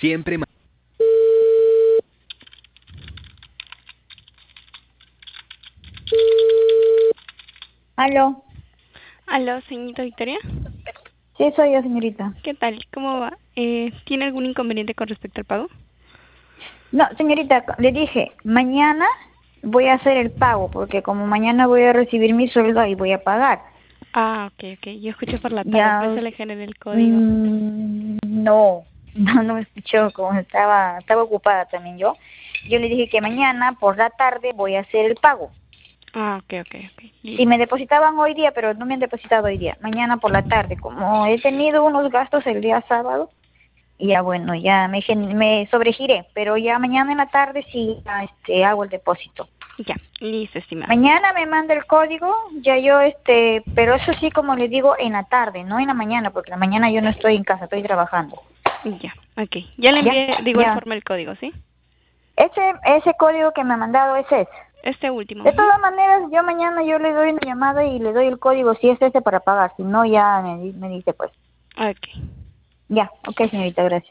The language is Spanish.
Siempre. ¿Aló? Aló, señorita Victoria. Sí, soy yo, señorita. ¿Qué tal? ¿Cómo va? ¿Tiene algún inconveniente con respecto al pago? No, señorita, le dije, mañana voy a hacer el pago, porque como mañana voy a recibir mi sueldo y voy a pagar. Ah, ok. Yo escuché por la tarde, por Ya, eso le generé el código. no me escuchó, como estaba ocupada también yo. Yo le dije que mañana por la tarde voy a hacer el pago. Ah, ok. Si Listo. me depositaban hoy día, pero no me han depositado hoy día, mañana por la tarde. Como he tenido unos gastos el día sábado, ya bueno, ya me sobregiré, pero ya mañana en la tarde sí ya, hago el depósito. Ya, listo, estimada. Mañana me manda el código, ya yo pero eso sí como le digo en la tarde, no en la mañana, porque en la mañana yo no estoy en casa, estoy trabajando. Ya, ok. Ya le Ya, envié de igual ya. forma el código, ¿sí? Ese código que me ha mandado es ese. Este último. De todas maneras, yo mañana yo le doy una llamada y le doy el código si es ese para pagar, si no ya me dice pues. Ok. Ya, ok señorita, gracias.